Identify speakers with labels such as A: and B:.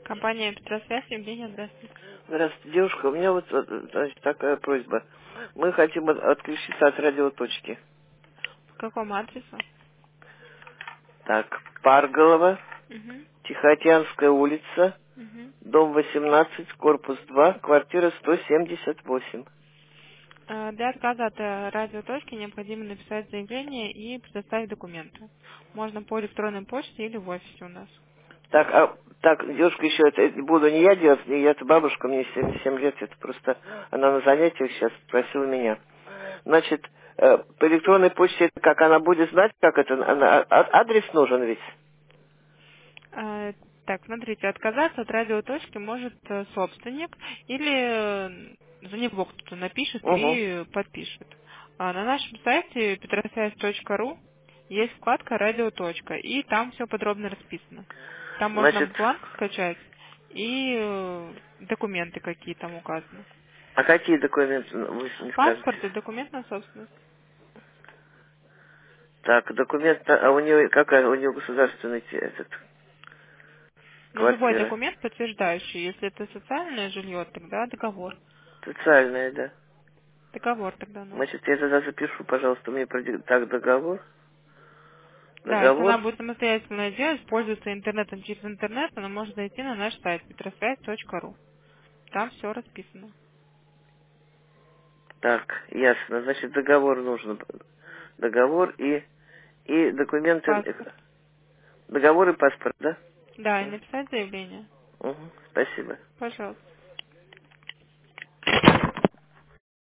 A: Компания Петросвязь, Евгения, здравствуйте.
B: Здравствуйте, девушка. У меня значит, такая просьба. Мы хотим отключиться от радиоточки.
A: По какому адресу?
B: Так, Парголова,
A: Угу.
B: Тихоокеанская улица,
A: Угу.
B: дом 18, корпус 2, квартира 178.
A: Для отказа от радиоточки необходимо написать заявление и предоставить документы. Можно по электронной почте или в офисе у нас.
B: Так, девушка, еще это буду не я делать, не я, это бабушка, мне 77 лет, это просто она на занятиях сейчас просила меня. Значит, по электронной почте, это как она будет знать, как это, адрес нужен ведь?
A: Э, Так, смотрите, отказаться от радиоточки может собственник или за него кто-то напишет
B: Угу.
A: и подпишет. На нашем сайте petrosвязь.ру есть вкладка «Радиоточка», и там все подробно расписано. Там можно
B: Значит,
A: бланк скачать и документы какие там указаны.
B: а какие документы вы не скажете?
A: Паспорт и документ на собственность.
B: Так, документ, а у нее какая, у нее государственный этот,
A: Ну, любой
B: квартира?
A: документ, подтверждающий, если это социальное жилье, тогда договор.
B: Социальная, да.
A: Договор тогда нужен.
B: Значит, я тогда запишу, пожалуйста, мне так, договор.
A: Да, если она
B: Договор.
A: будет самостоятельно делать, пользуется интернетом через интернет, она может зайти на наш сайт petrosвязь.ру. Там все расписано.
B: Так, ясно. Значит, договор нужен. Договор и документы.
A: Паспорт.
B: Договор и паспорт, да?
A: Да, и написать заявление.
B: Угу. Спасибо.
A: Пожалуйста.